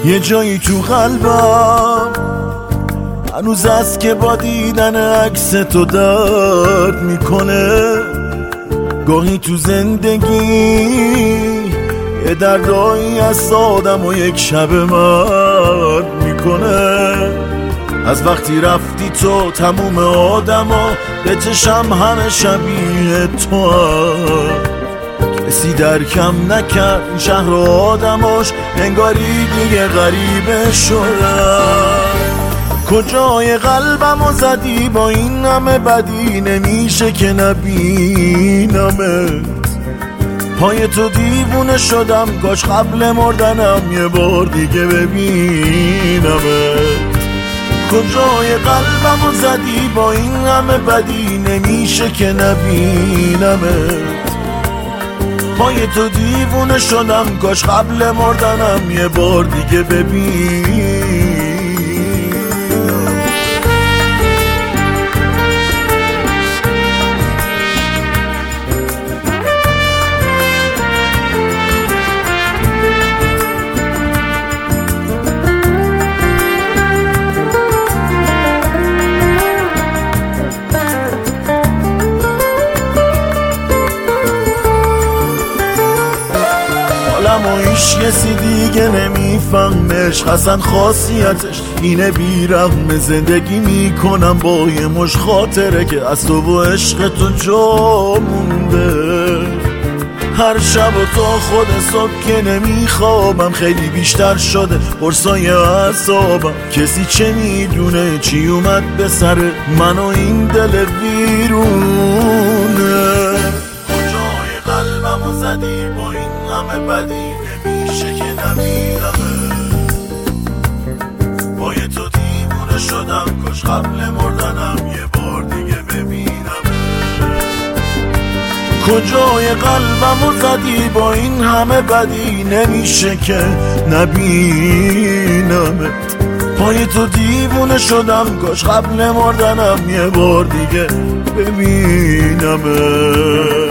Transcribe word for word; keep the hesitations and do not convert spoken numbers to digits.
یه جایی تو قلبم هنوز است که با دیدن عکس تو درد میکنه. گاهی تو زندگی یه دردایی از آدم و یک شب مرد میکنه. از وقتی رفتی تو تموم آدما به چشم همه شبیه تو هم. کسی درکم نکرد شهر و آدماش، انگاری دیگه غریبه شدن. کجای قلبمو زدی با این همه بدی، نمیشه که نبینمت. پای تو دیوونه شدم، کاش قبل مردنم یه بار دیگه ببینمت. کجای قلبمو زدی با این همه بدی، نمیشه که نبینمت. پای تو دیوونه شدم، کاش قبل مردنم یه بار دیگه ببین. و ایش کسی دیگه نمیفهمش، حسن خاصیتش اینه بیرحم. زندگی میکنم با یه مش خاطره که از تو و عشق تو جا مونده. هر شب و تا خود صبح که نمیخوابم، خیلی بیشتر شده قرصای اعصابم. کسی چه میدونه چی اومد به سر من و این دل ویرونه. کجای قلبمو زدی با این همه بدی، نمیشه که نمیرمه. با یه تو دیوونه شدم، کاش قبل مردنم یه بار دیگه ببینم. کجای قلبمو زدی با این همه بدی، نمیشه که نبینمت. پای تو دیوونه شدم، کاش قبل مردنم یه بار دیگه ببینمت.